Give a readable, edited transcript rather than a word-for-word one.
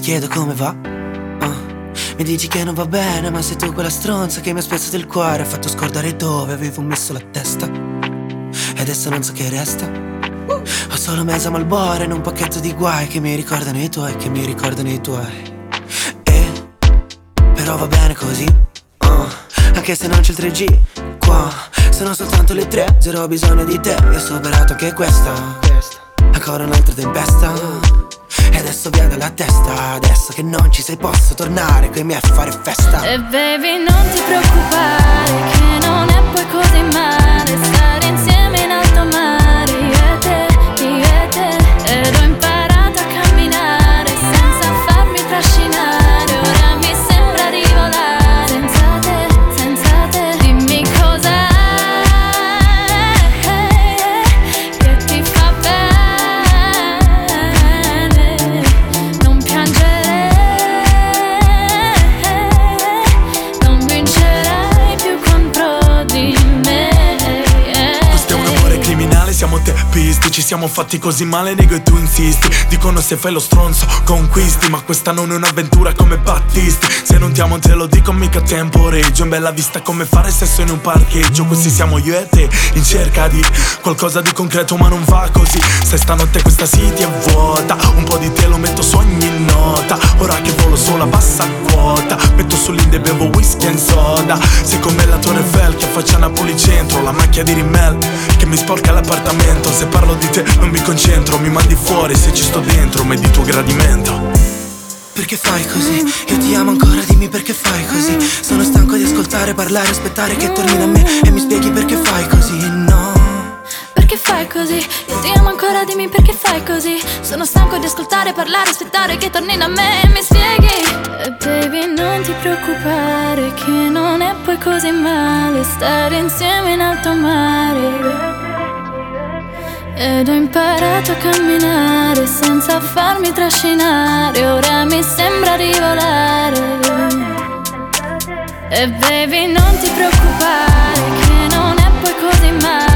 chiedo come va. Mi dici che non va bene, ma sei tu quella stronza che mi ha spezzato il cuore, ha fatto scordare dove avevo messo la testa. E adesso non so che resta. Ho solo mezza malboro in un pacchetto di guai che mi ricordano i tuoi, che mi ricordano i tuoi. E però va bene così, anche se non c'è il 3G qua. Sono soltanto le 3, zero ho bisogno di te. Io ho superato anche questa, ancora un'altra tempesta. E adesso via dalla testa, adesso che non ci sei posso tornare coi miei a fare festa. E baby non ti preoccupare che non è poi così male stare insieme in alto mare, io e te. Ed ho imparato a camminare senza farmi trascinare. Ora mi sembra di volare senza te. Dimmi cos'è che ti fa bene. Non piangere, non vincerai più contro di me. Questo è un amore criminale, siamo teppisti. Ci siamo fatti così male, nego e tu insisti. Dicono se fai lo stronzo conquisti, ma questa non è un'avventura come Battisti. Se non ti amo te lo dico, mica temporeggio. In bella vista come fare sesso in un parcheggio. Questi siamo io e te in cerca di qualcosa di concreto, ma non va così. Se stanotte questa city è vuota, un po' di te lo metto su ogni nota. Ora che volo solo a bassa quota, metto sull'inde e bevo whisky e soda. Sei come la Torre Eiffel che affaccia Napoli centro, la macchia di Rimmel che mi sporca l'appartamento. Se parlo di te non mi concentro, mi mandi fuori se ci sto dentro, ma è di tuo gradimento. Perché fai così? Io ti amo ancora, dimmi perché fai così. Sono stanco di ascoltare, parlare, aspettare che torni da me e mi spieghi perché fai così, no. Perché fai così? Io ti amo ancora, dimmi perché fai così. Sono stanco di ascoltare, parlare, aspettare che torni da me e mi spieghi. E baby non ti preoccupare che non è poi così male stare insieme in alto mare. Ed ho imparato a camminare senza farmi trascinare. Ora mi sembra di volare. E baby non ti preoccupare che non è poi così male